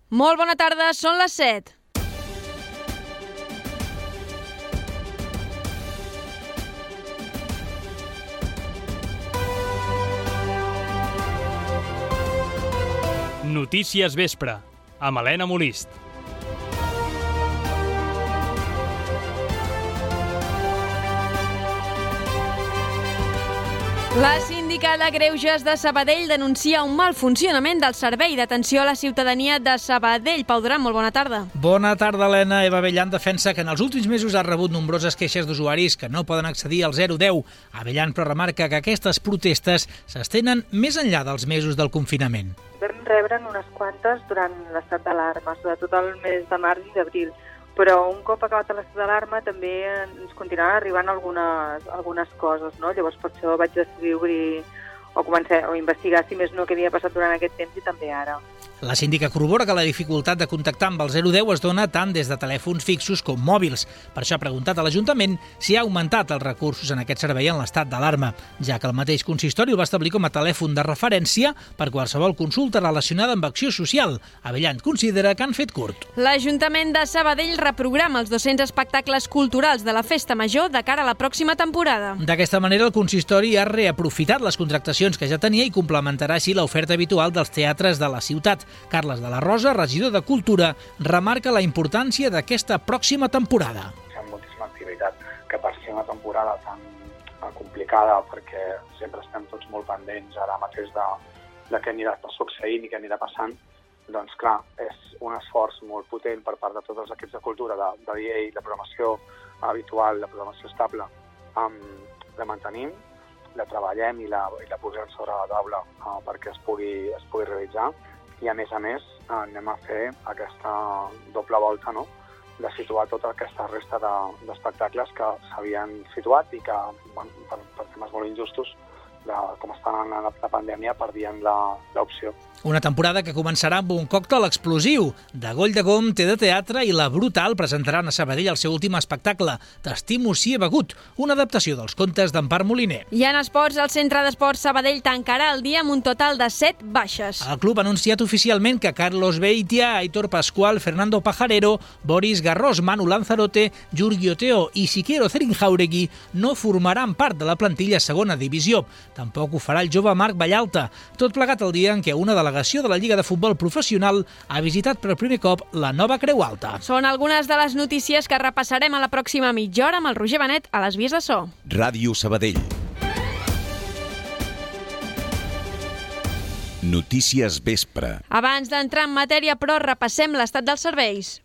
Molt bona tarda, són les 7. Notícies Vespre, amb Helena Molist. La síndica de Greuges de Sabadell denuncia un mal funcionament del servei d'atenció a la ciutadania de Sabadell. Pau Duran, molt bona tarda. Bona tarda, Helena. Eva Abellan defensa que en els últims mesos ha rebut nombroses queixes d'usuaris que no poden accedir al 010. Abellan, però, remarca que aquestes protestes s'estenen més enllà dels mesos del confinament. Vam rebre'n unes quantes durant l'estat d'alarma, sobretot el mes de març i d'abril. Però un cop acabat l'estat d'alarma també ens continuaven arribant algunes coses, no? Llavors per això vaig decidir obrir o començar a investigar si més no què havia passat durant aquest temps i també ara. La síndica corrobora que la dificultat de contactar amb el 010 es dona tant des de telèfons fixos com mòbils. Per això ha preguntat a l'Ajuntament si ha augmentat els recursos en aquest servei en l'estat d'alarma, ja que el mateix consistori el va establir com a telèfon de referència per qualsevol consulta relacionada amb acció social. Abellan considera que han fet curt. L'Ajuntament de Sabadell reprograma els 200 espectacles culturals de la Festa Major de cara a la pròxima temporada. D'aquesta manera, el consistori ha reaprofitat les contractacions que ja tenia i complementarà així l'oferta habitual dels teatres de la ciutat. Carles de la Rosa, regidor de Cultura, remarca la importància d'aquesta pròxima temporada. Hi ha moltíssima activitat, que per ser una temporada tan complicada, perquè sempre estem tots molt pendents ara mateix de què anirà succeint i què anirà passant, doncs clar, és un esforç molt potent per part de tots els equips de cultura, de dia i la programació habitual, la programació estable, la mantenim, la treballem i la posem sobre la taula perquè es pugui realitzar. I a més anem a fer aquesta doble volta, no?, de situar tota aquesta resta d'espectacles que s'havien situat i que, per temes molt injustos, com estan en la pandèmia, perdien l'opció. Una temporada que començarà amb un còctel explosiu. De Goll de Gom, té de teatre i La Brutal presentaran a Sabadell el seu últim espectacle, T'estimo si he begut, una adaptació dels contes d'Empar Moliner. I en esports, el Centre d'Esports Sabadell tancarà el dia amb un total de 7 baixes. El club ha anunciat oficialment que Carlos Beitia, Aitor Pascual, Fernando Pajarero, Boris Garros, Manu Lanzarote, Jurgi Oteo i Siqueiro Zerinjauregui no formaran part de la plantilla segona divisió. Tampoc ho farà el jove Marc Vallalta. Tot plegat el dia en què una delegació de la Lliga de Futbol Professional ha visitat per primer cop la nova Creu Alta. Són algunes de les notícies que repassarem a la pròxima mitja hora amb el Roger Benet a les vies de so. Ràdio Sabadell. Notícies Vespre. Abans d'entrar en matèria, però, repassem l'estat dels serveis.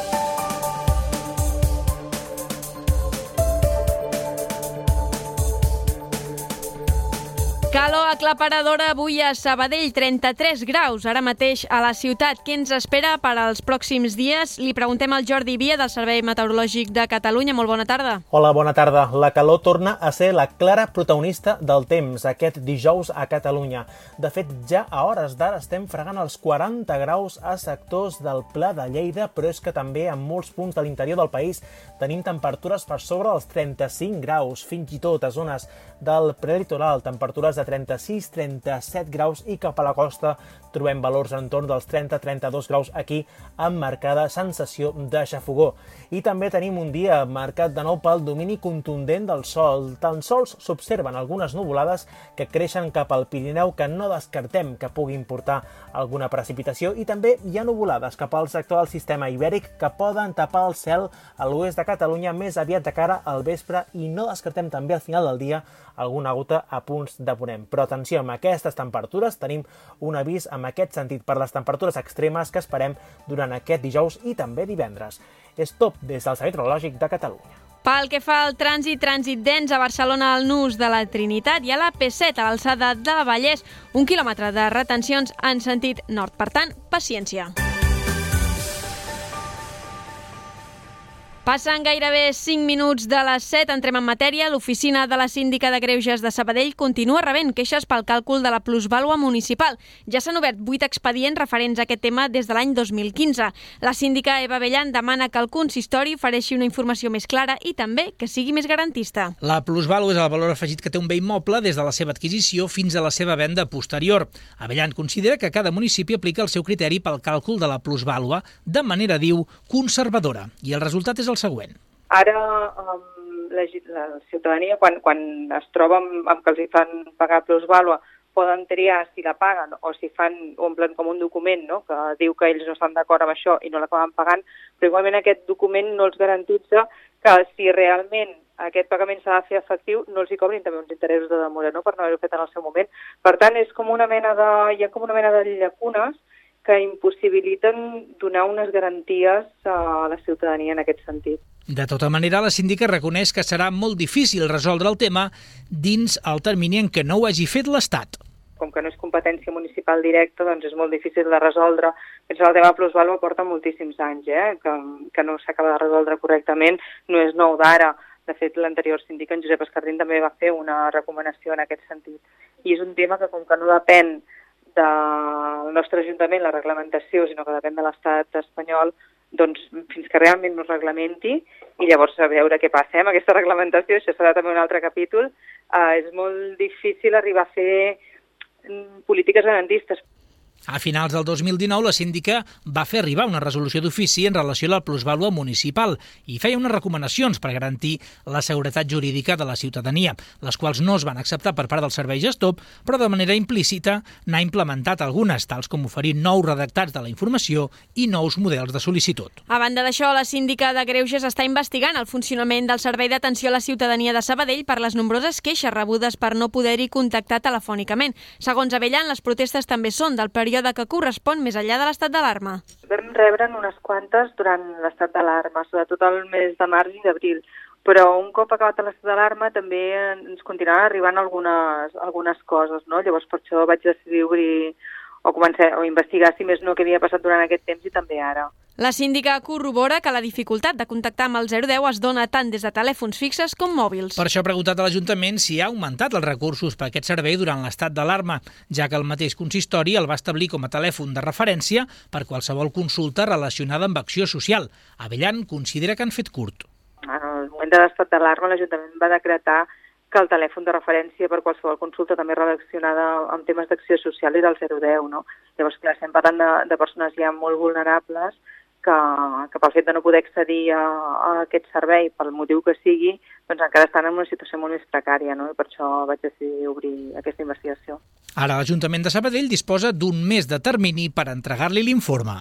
Calor aclaparadora avui a Sabadell, 33 graus, ara mateix a la ciutat. Què ens espera per als pròxims dies? Li preguntem al Jordi Via, del Servei Meteorològic de Catalunya. Molt bona tarda. Hola, bona tarda. La calor torna a ser la clara protagonista del temps aquest dijous a Catalunya. De fet, ja a hores d'ara estem fregant els 40 graus a sectors del Pla de Lleida, però és que també en molts punts de l'interior del país tenim temperatures per sobre els 35 graus, fins i tot a zones del prelitoral, temperatures de 36-37 graus i cap a la costa trobem valors entorn dels 30-32 graus aquí amb marcada sensació de xafogó. I també tenim un dia marcat de nou pel domini contundent del sol. Tan sols s'observen algunes nuvolades que creixen cap al Pirineu que no descartem que puguin portar alguna precipitació i també hi ha nuvolades cap al sector del sistema ibèric que poden tapar el cel a l'oest de Catalunya més aviat de cara al vespre i no descartem també al final del dia alguna gota a punts de ponent. Però atenció, amb aquestes temperatures tenim un avís en aquest sentit per les temperatures extremes que esperem durant aquest dijous i també divendres. És tot des del Servei Meteorològic de Catalunya. Pel que fa al trànsit dens a Barcelona al nus de la Trinitat i a la P7 a l'alçada de Vallès, 1 quilòmetre de retencions en sentit nord. Per tant, paciència. Passen gairebé 5 minuts de les 7, entrem en matèria. L'oficina de la síndica de Greuges de Sabadell continua rebent queixes pel càlcul de la plusvàlua municipal. Ja s'han obert 8 expedients referents a aquest tema des de l'any 2015. La síndica Eva Bellan demana que el consistori ofereixi una informació més clara i també que sigui més garantista. La plusvàlua és el valor afegit que té un bé immoble des de la seva adquisició fins a la seva venda posterior. Bellan considera que cada municipi aplica el seu criteri pel càlcul de la plusvàlua de manera, diu, conservadora. I el resultat és el següent. Ara la ciutadania, quan es troba amb que els hi fan pagar plusvàlua, poden triar si la paguen o si omplen com un document, no?, que diu que ells no estan d'acord amb això i no l'acaben pagant, però igualment aquest document no els garantitza que si realment aquest pagament s'ha de fer efectiu, no els hi cobrin també uns interessos de demora, no?, per no haver-ho fet en el seu moment. Per tant, hi ha com una mena de llacunes que impossibiliten donar unes garanties a la ciutadania en aquest sentit. De tota manera, la síndica reconeix que serà molt difícil resoldre el tema dins el termini en què no ho hagi fet l'Estat. Com que no és competència municipal directa, doncs és molt difícil de resoldre. Penso que el tema plusvàlua porta moltíssims anys, que no s'acaba de resoldre correctament, no és nou d'ara. De fet, l'anterior síndic, en Josep Escardín, també va fer una recomanació en aquest sentit. I és un tema que, com que no depèn del nostre Ajuntament, la reglamentació, sinó que depèn de l'Estat espanyol, doncs fins que realment no es reglamenti i llavors a veure què passa amb aquesta reglamentació, això serà també un altre capítol, és molt difícil arribar a fer polítiques garantistes. A finals del 2019, la síndica va fer arribar una resolució d'ofici en relació a la plusvàlua municipal i feia unes recomanacions per garantir la seguretat jurídica de la ciutadania, les quals no es van acceptar per part del servei gestor, però de manera implícita n'ha implementat algunes, tals com oferir nous redactats de la informació i nous models de sol·licitud. A banda d'això, la síndica de Greuges està investigant el funcionament del Servei d'Atenció a la Ciutadania de Sabadell per les nombroses queixes rebudes per no poder-hi contactar telefònicament. Segons Abellan, les protestes també són del període que correspon més enllà de l'estat d'alarma. Vam rebre'n unes quantes durant l'estat d'alarma, sobretot el mes de març i d'abril, però un cop acabat l'estat d'alarma també ens continuen arribant algunes coses, no? Llavors per això vaig decidir obrir o investigar si més no què havia passat durant aquest temps i també ara. La síndica corrobora que la dificultat de contactar amb el 010 es dona tant des de telèfons fixes com mòbils. Per això ha preguntat a l'Ajuntament si ha augmentat els recursos per aquest servei durant l'estat d'alarma, ja que el mateix consistori el va establir com a telèfon de referència per qualsevol consulta relacionada amb acció social. Abellan considera que han fet curt. En el moment de l'estat d'alarma, l'Ajuntament va decretar que el telèfon de referència per qualsevol consulta també relacionada amb temes d'acció social era el 010, no? Llavors, clar, estem parlant de persones ja molt vulnerables que pel fet de no poder accedir a aquest servei, pel motiu que sigui, doncs encara estan en una situació molt més precària, no? I per això vaig decidir obrir aquesta investigació. Ara l'Ajuntament de Sabadell disposa d'un mes de termini per entregar-li l'informe.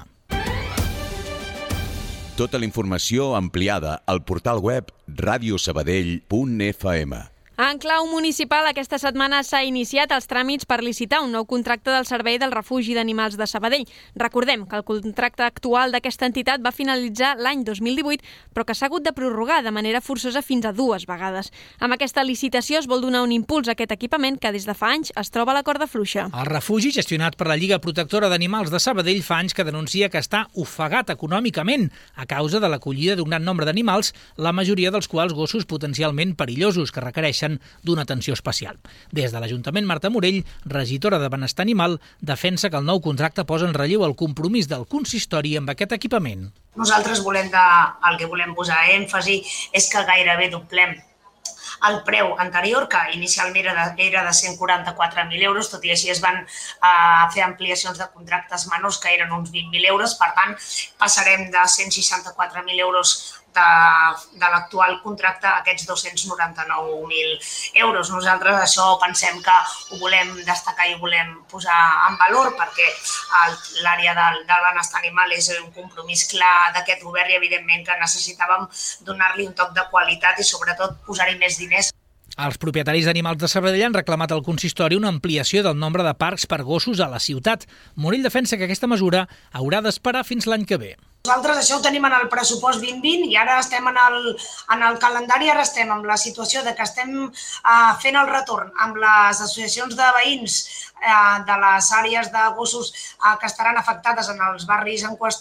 Tota la informació ampliada al portal web radiosabadell.fm. En clau municipal, aquesta setmana s'ha iniciat els tràmits per licitar un nou contracte del Servei del Refugi d'Animals de Sabadell. Recordem que el contracte actual d'aquesta entitat va finalitzar l'any 2018, però que s'ha hagut de prorrogar de manera forçosa fins a 2 vegades. Amb aquesta licitació es vol donar un impuls a aquest equipament que des de fa anys es troba a la corda fluixa. El refugi, gestionat per la Lliga Protectora d'Animals de Sabadell, fa anys que denuncia que està ofegat econòmicament a causa de l'acollida d'un gran nombre d'animals, la majoria dels quals gossos potencialment perillosos que requereixen d'una atenció especial. Des de l'Ajuntament, Marta Morell, regidora de Benestar Animal, defensa que el nou contracte posa en relleu el compromís del consistori amb aquest equipament. Nosaltres el que volem posar èmfasi és que gairebé doblem el preu anterior, que inicialment era de 144.000 euros, tot i així es van fer ampliacions de contractes menors que eren uns 20.000 euros, per tant passarem de 164.000 euros de l'actual contracte a aquests 299.000 euros. Nosaltres això pensem que ho volem destacar i ho volem posar en valor perquè l'àrea del benestar animal és un compromís clar d'aquest govern i evidentment que necessitàvem donar-li un toc de qualitat i sobretot posar-hi més diners. Els propietaris d'animals de Sabadell han reclamat al consistori una ampliació del nombre de parcs per gossos a la ciutat. Morell defensa que aquesta mesura haurà d'esperar fins l'any que ve. Nosaltres això ho tenim en el pressupost 2020 i ara estem en el calendari, ara estem en la situació de que estem fent el retorn amb les associacions de veïns de les àrees de gossos que estaran afectades en els barris en qüestió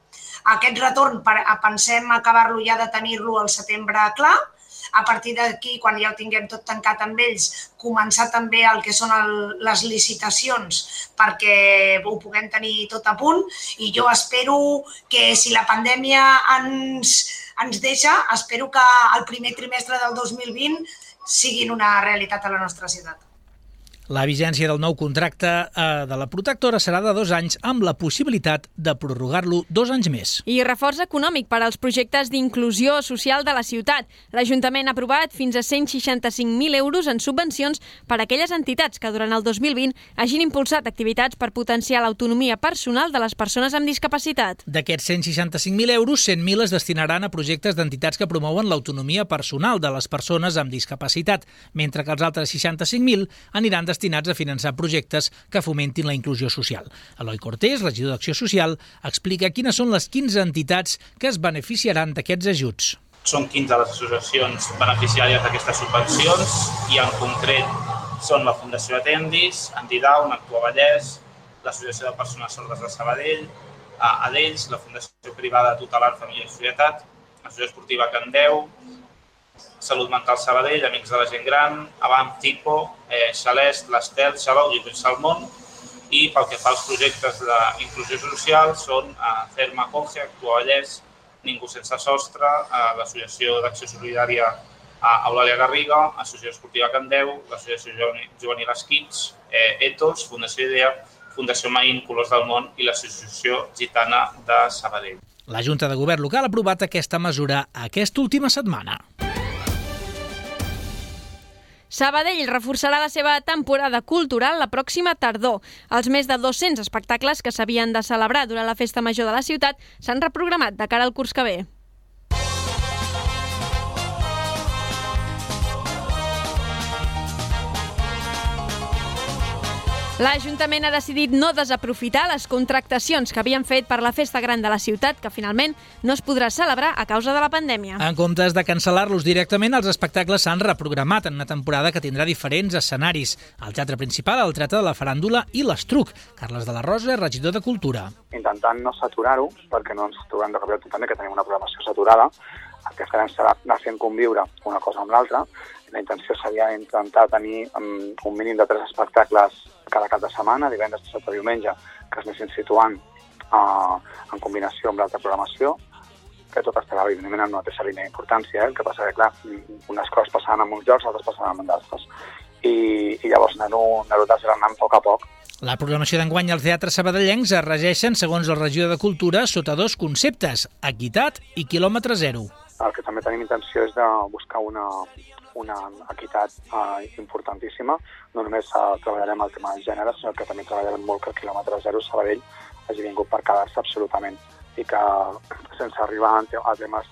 Aquest retorn pensem acabar-lo ja de tenir-lo al setembre clar. A partir d'aquí, quan ja ho tinguem tot tancat amb ells, començar també el que són les licitacions perquè ho puguem tenir tot a punt, i jo espero que si la pandèmia ens deixa, espero que el primer trimestre del 2020 siguin una realitat a la nostra ciutat. La vigència del nou contracte de la protectora serà de 2 anys, amb la possibilitat de prorrogar-lo 2 anys més. I reforç econòmic per als projectes d'inclusió social de la ciutat. L'Ajuntament ha aprovat fins a 165.000 euros en subvencions per a aquelles entitats que durant el 2020 hagin impulsat activitats per potenciar l'autonomia personal de les persones amb discapacitat. D'aquests 165.000 euros, 100.000 es destinaran a projectes d'entitats que promouen l'autonomia personal de les persones amb discapacitat, mentre que els altres 65.000 aniran destinats a finançar projectes que fomentin la inclusió social. Eloi Cortés, regidor d'Acció Social, explica quines són les 15 entitats que es beneficiaran d'aquests ajuts. Són 15 les associacions beneficiàries d'aquestes subvencions i en concret són la Fundació Atendis, Antidown, Actua Vallès, l'Associació de Persones Sordes de Sabadell, Adells, la Fundació Privada Tutelar Família i Societat, l'Associació Esportiva Candeu, Salut Mental Sabadell, Amics de la Gent Gran, Avant Tipo, Celest, l'Estel, Xalou i Salmón, i pel que fa als projectes d'inclusió social són Ferma Coge, Actua Vallès, Ningú Sense Sostre, l'Associació d'Acció Solidària Eulàlia Garriga, Associació Esportiva Candeu, l'Associació Juvenil Esquits, Etos, Fundació Idea, Fundació Maín, Colors del Món i l'Associació Gitana de Sabadell. La Junta de Govern local ha aprovat aquesta mesura aquesta última setmana. Sabadell reforçarà la seva temporada cultural la pròxima tardor. Els més de 200 espectacles que s'havien de celebrar durant la Festa Major de la ciutat s'han reprogramat de cara al curs que ve. L'Ajuntament ha decidit no desaprofitar les contractacions que havien fet per la Festa Gran de la ciutat, que finalment no es podrà celebrar a causa de la pandèmia. En comptes de cancel·lar-los directament, els espectacles s'han reprogramat en una temporada que tindrà diferents escenaris. El Teatre Principal, el Teatre de la Faràndula i l'Estruc. Carles de la Rosa, regidor de Cultura. Intentant no saturar-ho, perquè no ens trobem de cop també que tenim una programació saturada, el que farem serà anar fent conviure una cosa amb l'altra. La intenció seria intentar tenir un mínim de 3 espectacles cada cap de setmana, divendres, dissabte, diumenge, que es anessin situant en combinació amb l'altra programació, que tot estarà, evidentment, en una mateixa línia d'importància. El que passa que, clar, unes coses passaran en uns llocs, altres passaran en d'altres. I llavors anar-ho desgranant a poc. La programació d'enguany als teatres sabadellencs es regeixen, segons el regidor de Cultura, sota 2 conceptes, equitat i quilòmetre zero. El que també tenim intenció és de buscar una equitat importantíssima. No només treballarem el tema del gènere, sinó que també treballarem molt que el quilòmetre zero Sabadell hagi vingut per quedar-se absolutament i que sense arribar a temes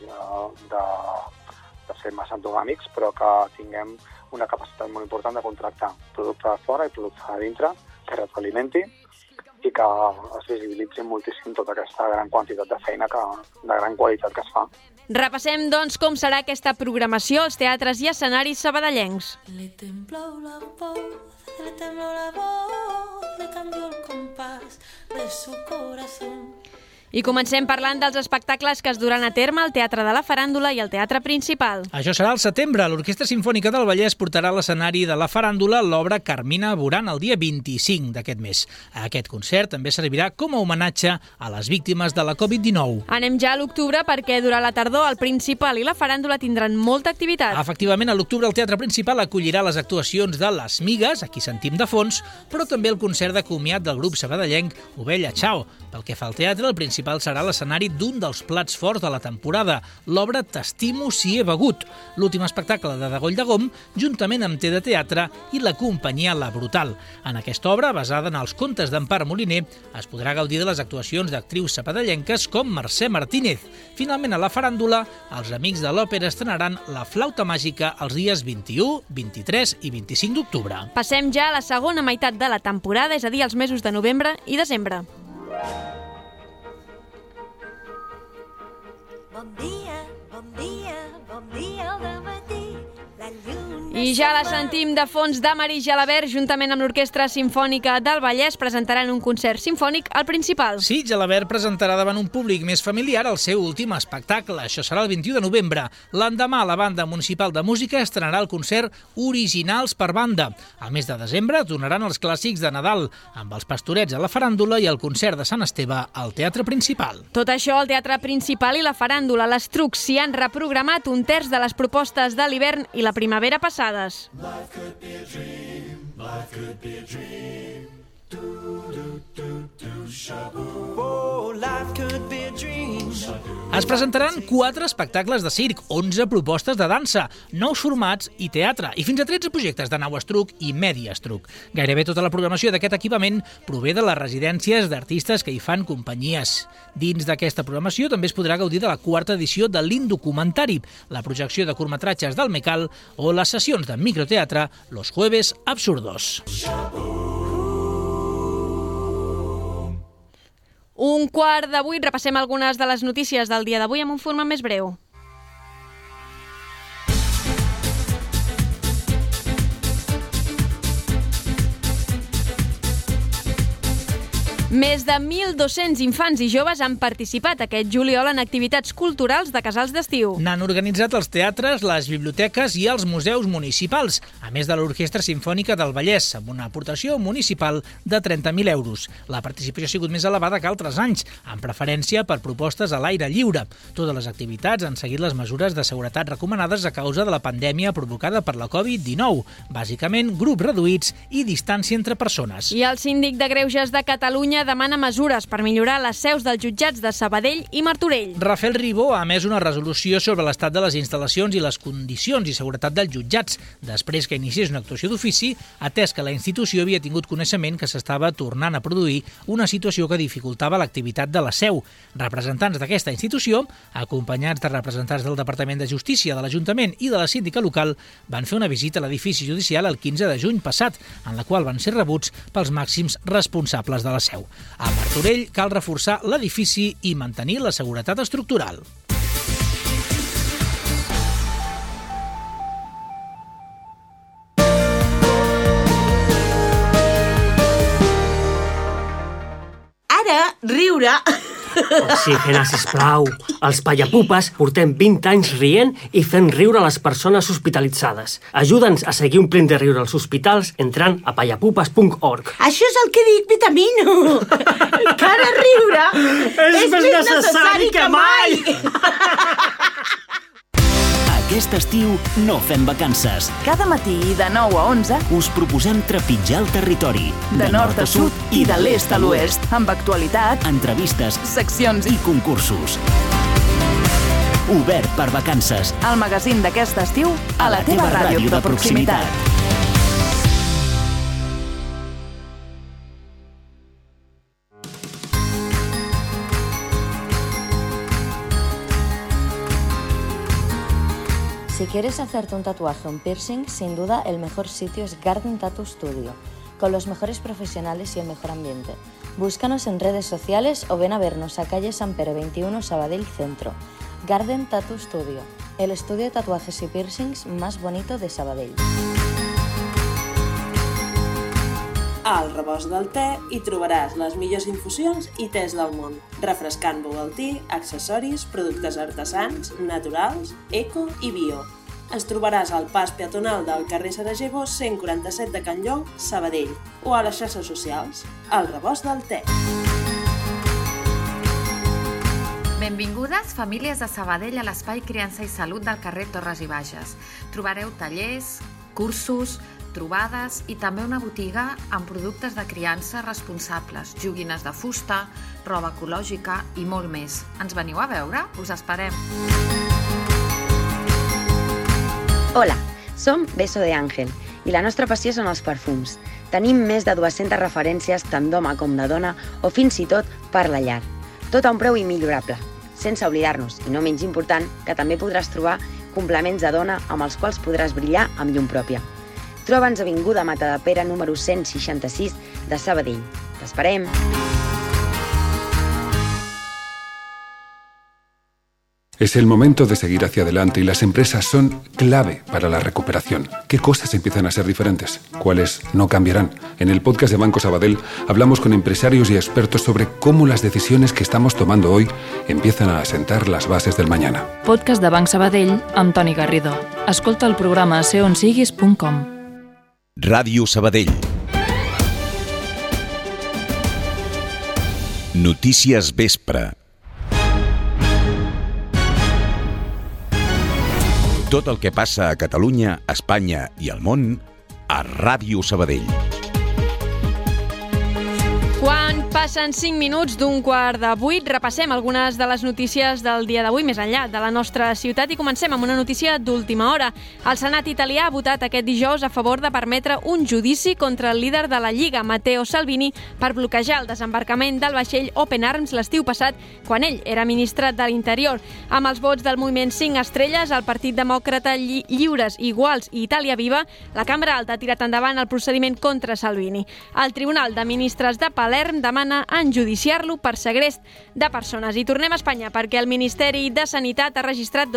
de ser massa endogàmics, però que tinguem una capacitat molt important de contractar producte de fora i producte de dintre que retroalimenti i que es visibilitzi moltíssim tota aquesta gran quantitat de feina de gran qualitat que es fa. Repassem, doncs, com serà aquesta programació als teatres i escenaris sabadellencs. Le tembló la voz, le cambió el compás de su corazón. I comencem parlant dels espectacles que es duran a terme al Teatre de la Faràndula i al Teatre Principal. Això serà al setembre. L'Orquestra Simfònica del Vallès portarà a l'escenari de la Faràndula l'obra Carmina Burana el dia 25 d'aquest mes. Aquest concert també servirà com a homenatge a les víctimes de la Covid-19. Anem ja a l'octubre perquè durant la tardor el Principal i la Faràndula tindran molta activitat. Efectivament, a l'octubre el Teatre Principal acollirà les actuacions de Les Migues, aquí sentim de fons, però també el concert de comiat del grup sabadellenc Ovella Chao. Pel que fa al teatre, el Principal serà l'escenari d'un dels plats forts de la temporada, l'obra T'estimo si he begut, l'últim espectacle de Degoll de Gom, juntament amb Té de Teatre i la companyia La Brutal. En aquesta obra, basada en els contes d'Empar Moliner, es podrà gaudir de les actuacions d'actrius sabadellenques com Mercè Martínez. Finalment, a la Faràndula, els amics de l'òpera estrenaran La Flauta Màgica els dies 21, 23 i 25 d'octubre. Passem ja a la segona meitat de la temporada, és a dir, els mesos de novembre i desembre. Bon dia al dematí, la lluna... I ja la sentim de fons, Damaris Gelabert, juntament amb l'Orquestra Simfònica del Vallès, presentaran un concert simfònic al Principal. Sí, Gelabert presentarà davant un públic més familiar el seu últim espectacle. Això serà el 21 de novembre. L'endemà, la Banda Municipal de Música estrenarà el concert Originals per Banda. Al mes de desembre tornaran els clàssics de Nadal, amb els Pastorets a la Faràndula i el concert de Sant Esteve al Teatre Principal. Tot això al Teatre Principal i la Faràndula. Les Trucs s'hi han reprogramat un terç de les propostes de l'hivern i la primavera passades. Life could be a dream, life could be a dream. Oh, life could be a dream. Es presentaran 4 espectacles de circ, 11 propostes de dansa, 9 formats i teatre, i fins a 13 projectes de nau estruc i medi estruc. Gairebé tota la programació d'aquest equipament prové de les residències d'artistes que hi fan companyies. Dins d'aquesta programació també es podrà gaudir de la 4ª edició de l'Indocumentari, la projecció de curtmetratges del Mecal o les sessions de microteatre Los Jueves Absurdos. 7:15, repassem algunes de les notícies del dia d'avui amb un format més breu. Més de 1.200 infants i joves han participat aquest juliol en activitats culturals de casals d'estiu. N'han organitzat els teatres, les biblioteques i els museus municipals, a més de l'Orquestra Simfònica del Vallès, amb una aportació municipal de 30.000 euros. La participació ha sigut més elevada que altres anys, amb preferència per propostes a l'aire lliure. Totes les activitats han seguit les mesures de seguretat recomanades a causa de la pandèmia provocada per la Covid-19, bàsicament grups reduïts i distància entre persones. I el síndic de Greuges de Catalunya demana mesures per millorar les seus dels jutjats de Sabadell i Martorell. Rafael Ribó ha emès una resolució sobre l'estat de les instal·lacions i les condicions i seguretat dels jutjats, després que iniciés una actuació d'ofici, atès que la institució havia tingut coneixement que s'estava tornant a produir una situació que dificultava l'activitat de la seu. Representants d'aquesta institució, acompanyats de representants del Departament de Justícia, de l'Ajuntament i de la síndica local, van fer una visita a l'edifici judicial el 15 de juny passat, en la qual van ser rebuts pels màxims responsables de la seu. A Martorell cal reforçar l'edifici i mantenir la seguretat estructural. Ara, riure... Oxigena, sisplau. Els Payapupes portem 20 anys rient i fent riure les persones hospitalitzades. Ajuda'ns a seguir omplint de riure els hospitals entrant a payapupes.org. Això és el que dic, Vitamino. Que ara riure és més necessari que mai. Aquest estiu no fem vacances. Cada matí de 9 a 11 us proposem trepitjar el territori. De nord a sud i de l'est a l'oest. Amb actualitat, entrevistes, seccions i concursos. Obert per vacances. El magazín d'aquest estiu a la teva ràdio de proximitat. Si quieres hacerte un tatuaje o un piercing, sin duda el mejor sitio es Garden Tattoo Studio, con los mejores profesionales y el mejor ambiente. Búscanos en redes sociales o ven a vernos a calle San Pere 21, Sabadell Centro. Garden Tattoo Studio, el estudio de tatuajes y piercings más bonito de Sabadell. Al Rebost del Te hi trobaràs les millors infusions i tés del món, refrescant Bogaltí, accessoris, productes artesans, naturals, eco i bio. Ens trobaràs al pas peatonal del carrer Sarajevo 147 de Can Llong, Sabadell, o a les xarxes socials. Al Rebost del Te. Benvingudes, famílies de Sabadell, a l'Espai Criança i Salut del carrer Torres i Bages. Trobareu tallers, cursos, trobades i també una botiga amb productes de criança responsables, joguines de fusta, roba ecològica i molt més. Ens veniu a veure? Us esperem! Hola, som Beso de Ángel i la nostra passió són els perfums. Tenim més de 200 referències tant d'home com de dona o fins i tot per la llar. Tot a un preu immillorable, sense oblidar-nos, i no menys important, que també podràs trobar complements de dona amb els quals podràs brillar amb llum pròpia. Troba'ns a Avinguda Matadepera número 166 de Sabadell. T'esperem! Es el momento de seguir hacia adelante y las empresas son clave para la recuperación. ¿Qué cosas empiezan a ser diferentes? ¿Cuáles no cambiarán? En el podcast de Banco Sabadell hablamos con empresarios y expertos sobre cómo las decisiones que estamos tomando hoy empiezan a asentar las bases del mañana. Podcast de Banc Sabadell amb Toni Garrido. Escolta el programa a seonsiguis.com. Ràdio Sabadell. Notícies Vespre. Tot el que passa a Catalunya, Espanya i al món a Ràdio Sabadell. Quan passen 5 minuts d'un 7:45, repassem algunes de les notícies del dia d'avui més enllà de la nostra ciutat i comencem amb una notícia d'última hora. El Senat italià ha votat aquest dijous a favor de permetre un judici contra el líder de la Lliga, Matteo Salvini, per bloquejar el desembarcament del vaixell Open Arms l'estiu passat, quan ell era ministre de l'Interior. Amb els vots del moviment 5 Estrelles, el Partit Demòcrata Lliures, Iguals i Itàlia Viva, la Cambra Alta ha tirat endavant el procediment contra Salvini. El Tribunal de Ministres de Palerm demana enjudiciar-lo per segrest de persones. I tornem a Espanya perquè el Ministeri de Sanitat ha registrat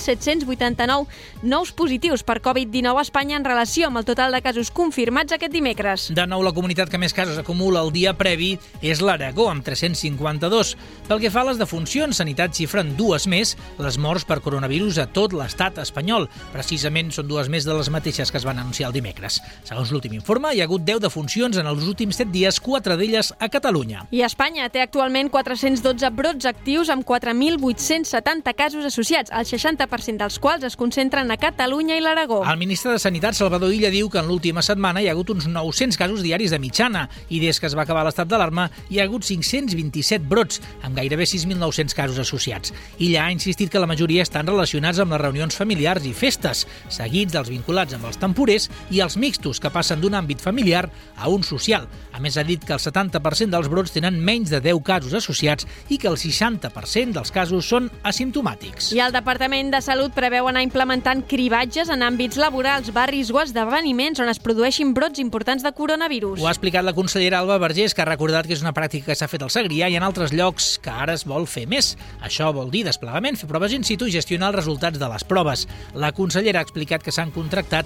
2.789 nous positius per Covid-19 a Espanya en relació amb el total de casos confirmats aquest dimecres. De nou, la comunitat que més casos acumula el dia previ és l'Aragó, amb 352. Pel que fa a les defuncions, Sanitat xifren 2 més les morts per coronavirus a tot l'estat espanyol. Precisament són 2 més de les mateixes que es van anunciar el dimecres. Segons l'últim informe, hi ha hagut 10 defuncions en els últims 7 dies, 4 d'elles a Catalunya. I Espanya té actualment 412 brots actius amb 4.870 casos associats, el 60% dels quals es concentren a Catalunya i l'Aragó. El ministre de Sanitat, Salvador Illa, diu que en l'última setmana hi ha hagut uns 900 casos diaris de mitjana i des que es va acabar l'estat d'alarma hi ha hagut 527 brots, amb gairebé 6.900 casos associats. Illa ha insistit que la majoria estan relacionats amb les reunions familiars i festes, seguits dels vinculats amb els temporers i els mixtos que passen d'un àmbit familiar a un social. A més, ha dit que el 70% dels brots tenen menys de 10 casos associats i que el 60% dels casos són asimptomàtics. I el Departament de Salut preveu anar implementant cribatges en àmbits laborals, barris o esdeveniments on es produeixin brots importants de coronavirus. Ho ha explicat la consellera Alba Vergés, que ha recordat que és una pràctica que s'ha fet al Segrià i en altres llocs que ara es vol fer més. Això vol dir desplegament, fer proves in situ i gestionar els resultats de les proves. La consellera ha explicat que s'han contractat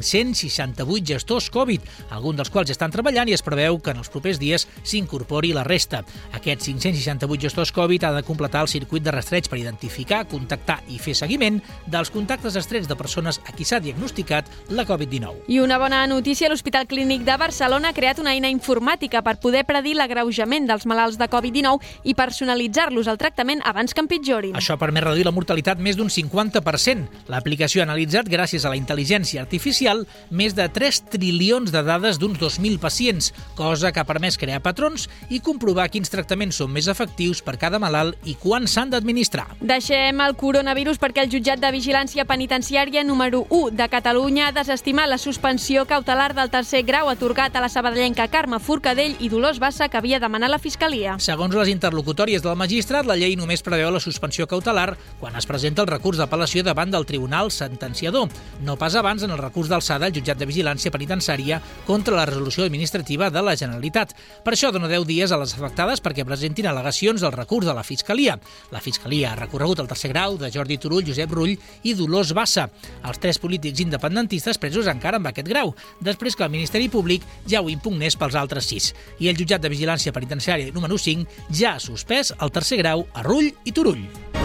568 gestors Covid, alguns dels quals ja estan treballant i es preveu que en els propers dies s'incorpori la resta. Aquests 568 gestors Covid ha de completar el circuit de rastreig per identificar, contactar i fer seguiment dels contactes estrets de persones a qui s'ha diagnosticat la Covid-19. I una bona notícia, l'Hospital Clínic de Barcelona ha creat una eina informàtica per poder predir l'agreujament dels malalts de Covid-19 i personalitzar-los al tractament abans que empitjorin. Això permet reduir la mortalitat més d'un 50%. L'aplicació ha analitzat, gràcies a la intel·ligència artificial, més de 3 trilions de dades d'uns 2.000 pacients, cosa que ha permès crear patrons i comprovar quins tractaments són més efectius per cada malalt i quan s'han d'administrar. Deixem el coronavirus perquè el jutjat de vigilància penitenciària número 1 de Catalunya ha desestimat la suspensió cautelar del 3è grau atorgat a la sabadellenca Carme Forcadell i Dolors Bassa que havia demanat la Fiscalia. Segons les interlocutòries del magistrat, la llei només preveu la suspensió cautelar quan es presenta el recurs d'apel·lació davant del tribunal sentenciador, no pas abans en el recurs d'alçada al jutjat de vigilància penitenciària contra la resolució administrativa de la Generalitat. Per això dona 10 dies a les afectades perquè presentin al·legacions al recurs de la Fiscalia. La Fiscalia ha recorregut el 3è grau de Jordi Turull, Josep Rull i Dolors Bassa, els 3 polítics independentistes presos encara amb aquest grau, després que el Ministeri Públic ja ho impugnés pels altres 6. I el jutjat de vigilància penitenciària número 5 ja ha suspès el 3è grau a Rull i Turull.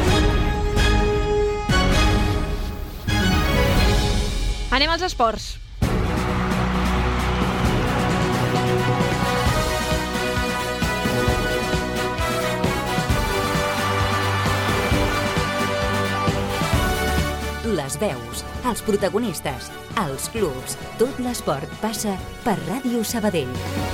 Anem als esports. Les veus, els protagonistes, els clubs, tot l'esport passa per Ràdio Sabadell.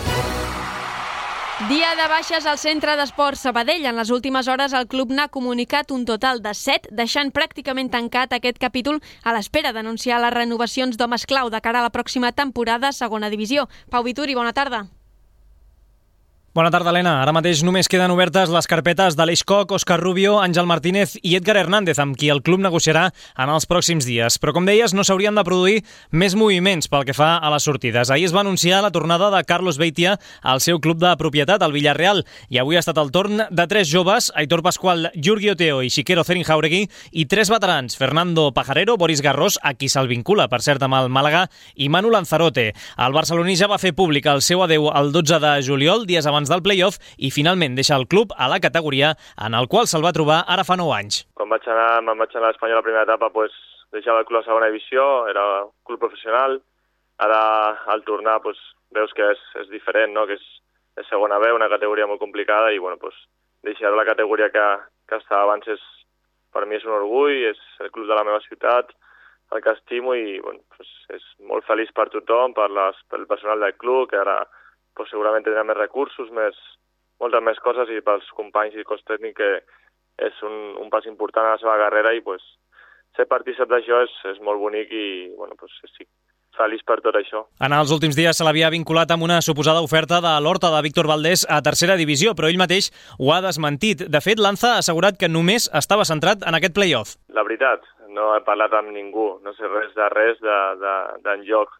Dia de baixes al Centre d'Esports Sabadell. En les últimes hores el club n'ha comunicat un total de 7, deixant pràcticament tancat aquest capítol a l'espera d'anunciar les renovacions d'homes clau de cara a la pròxima temporada a segona divisió. Pau Vituri, bona tarda. Bona tarda, Helena. Ara mateix només queden obertes les carpetes d'Aleix Koch, Òscar Rubio, Àngel Martínez i Edgar Hernández, amb qui el club negociarà en els pròxims dies. Però, com deies, no s'haurien de produir més moviments pel que fa a les sortides. Ahir es va anunciar la tornada de Carlos Beitia al seu club de propietat, el Villarreal, i avui ha estat el torn de 3 joves, Aitor Pascual, Jurgi Oteo i Xiquero Zerinjauregui, i 3 veterans, Fernando Pajarero, Boris Garrós, a qui se'l vincula, per cert, amb el Màlaga, i Manu Lanzarote. El barceloní ja va fer públic el seu adeu el 12 de juliol, dies abans del play-off, i finalment deixa el club a la categoria en el qual se'l va trobar ara fa 9 anys. Quan me'n vaig anar a l'Espanyol la primera etapa, deixava el club a segona divisió, era un club professional. Ara, al tornar, veus que és diferent, no? Que és segona B, una categoria molt complicada, i deixar la categoria que estava abans per mi és un orgull, és el club de la meva ciutat, el que estimo, i és molt feliç per tothom, pel personal del club, que ara segurament tindrà més recursos, moltes més coses, i pels companys i cos tècnic, que és un pas important a la seva carrera, i ser partícip d'això és molt bonic, i estic feliç per tot això. En els últims dies se l'havia vinculat amb una suposada oferta de l'Horta de Víctor Valdés a tercera divisió, però ell mateix ho ha desmentit. De fet, Lanza ha assegurat que només estava centrat en aquest play-off. La veritat, no he parlat amb ningú, no sé res d'enlloc,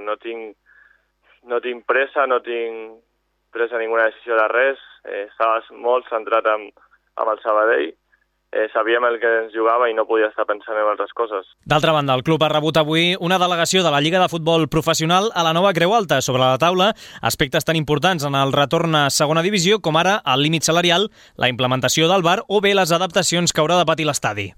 no tinc pressa, no tinc presa ninguna decisió de res, estava molt centrat amb el Sabadell, sabíem el que ens jugava i no podia estar pensant en altres coses. D'altra banda, el club ha rebut avui una delegació de la Lliga de Futbol Professional a la nova Creu Alta. Sobre la taula, aspectes tan importants en el retorn a segona divisió com ara el límit salarial, la implementació del VAR o bé les adaptacions que haurà de patir l'estadi.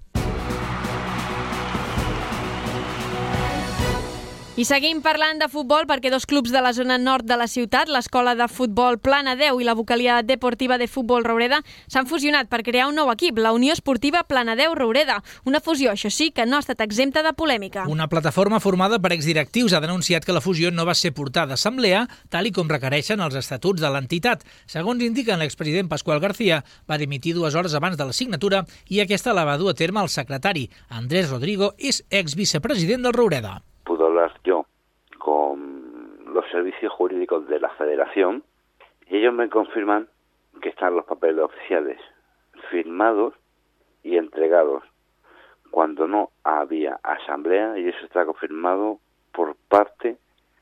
I seguim parlant de futbol perquè 2 clubs de la zona nord de la ciutat, l'Escola de Futbol Planadeu i la Vocalia Deportiva de Futbol Roureda, s'han fusionat per crear un nou equip, la Unió Esportiva Planadeu Roureda. Una fusió, això sí, que no ha estat exempta de polèmica. Una plataforma formada per exdirectius ha denunciat que la fusió no va ser portada a assemblea, tal i com requereixen els estatuts de l'entitat. Segons indiquen l'expresident Pascual García, va dimitir 2 hores abans de la signatura i aquesta la va dur a terme el secretari. Andrés Rodrigo és exvicepresident del Roureda. Puedo hablar yo con los servicios jurídicos de la Federación y ellos me confirman que están los papeles oficiales firmados y entregados cuando no había asamblea, y eso está confirmado por parte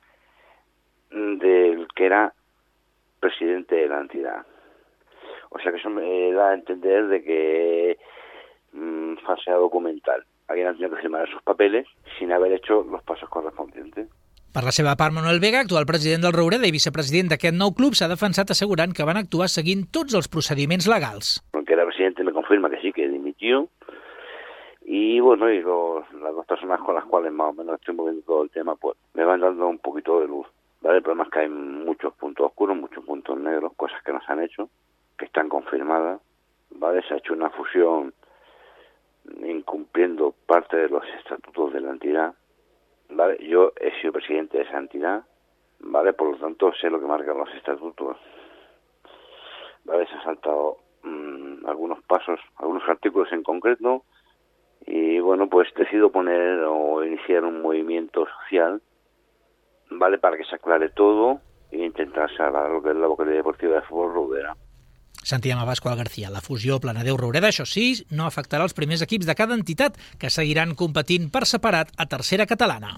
del que era presidente de la entidad. O sea que eso me da a entender de que falsedad documental. Alguien ha tenido que firmar esos papeles sin haber hecho los pasos correspondientes. Per la seva part, Manuel Vega, actual president del Roureda i vicepresident d'aquest nou club, s'ha defensat assegurant que van actuar seguint tots els procediments legals. El que era presidente me confirma que sí, que dimitió. Y bueno, las 2 personas con las cuales más o menos estoy moviendo todo el tema, me van dando un poquito de luz. ¿Vale? El problema es que hay muchos puntos oscuros, muchos puntos negros, cosas que no se han hecho, que están confirmadas. ¿Vale? Se ha hecho una fusión incumpliendo parte de los estatutos de la entidad, ¿vale? Yo he sido presidente de esa entidad, ¿vale? Por lo tanto sé lo que marcan los estatutos, ¿vale? Se han saltado algunos pasos, algunos artículos en concreto, y bueno, decido poner o iniciar un movimiento social, ¿vale? Para que se aclare todo e intentar salvar lo que es la Vocalia Deportiva de Futbol Roureda. Sentíem a Pascual García. La fusió Planadeu-Roureda, això sí, no afectarà els primers equips de cada entitat, que seguiran competint per separat a tercera catalana.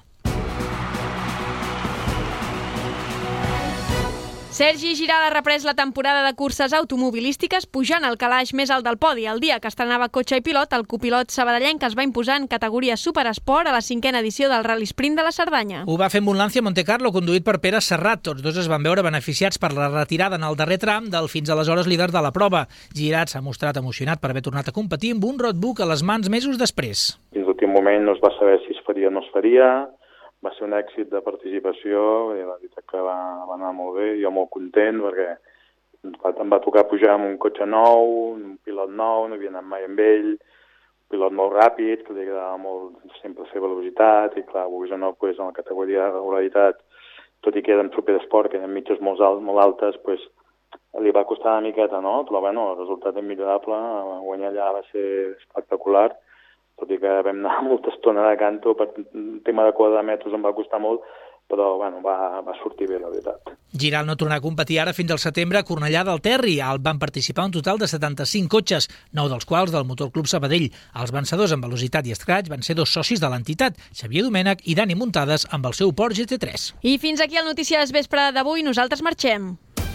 Sergi Giralt ha reprès la temporada de curses automobilístiques pujant al calaix més alt del podi. El dia que estrenava cotxe i pilot, el copilot sabadellenc es va imposar en categoria Superesport a la 5a edició del Rally Sprint de la Cerdanya. Ho va fer amb un Lancia Montecarlo conduït per Pere Serrat. Tots 2 es van veure beneficiats per la retirada en el darrer tram del fins aleshores líder de la prova. Giralt s'ha mostrat emocionat per haver tornat a competir amb un roadbook a les mans mesos després. Fins l'últim moment no es va saber si es faria o no es faria. Va ser un èxit de participació i la veritat que va anar molt bé. Jo molt content perquè em va tocar pujar amb un cotxe nou, un pilot nou, no havia anat mai amb ell, un pilot molt ràpid, que li agradava molt sempre fer velocitat, i clar, vulguis o no, en la categoria de regularitat, tot i que era en Superesport, que eren mitges molt altes, li va costar una miqueta, no? Però bueno, el resultat és millorable, guanyar allà va ser espectacular, tot i que vam anar molta estona de canto, per un tema de quadre de metros em va costar molt, però bueno, va sortir bé, la veritat. Giral no tornarà a competir ara fins al setembre a Cornellà del Terri. Van participar un total de 75 cotxes, 9 dels quals del Motor Club Sabadell. Els vencedors en velocitat i escratx van ser 2 socis de l'entitat, Xavier Domènech i Dani Muntades, amb el seu Porsche GT3. I fins aquí el Notícies Vespre d'avui. Nosaltres marxem.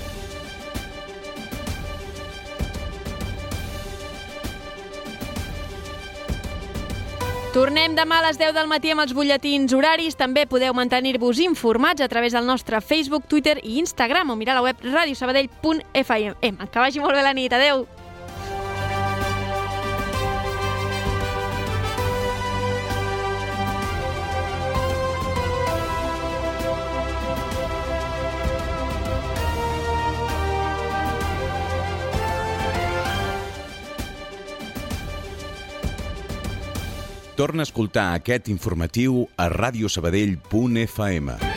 Tornem demà a les 10 del matí amb els butlletins horaris. També podeu mantenir-vos informats a través del nostre Facebook, Twitter i Instagram o mirar la web radiosabadell.fm. Que vagi molt bé la nit. Adeu! Torna a escoltar aquest informatiu a radiosabadell.fm.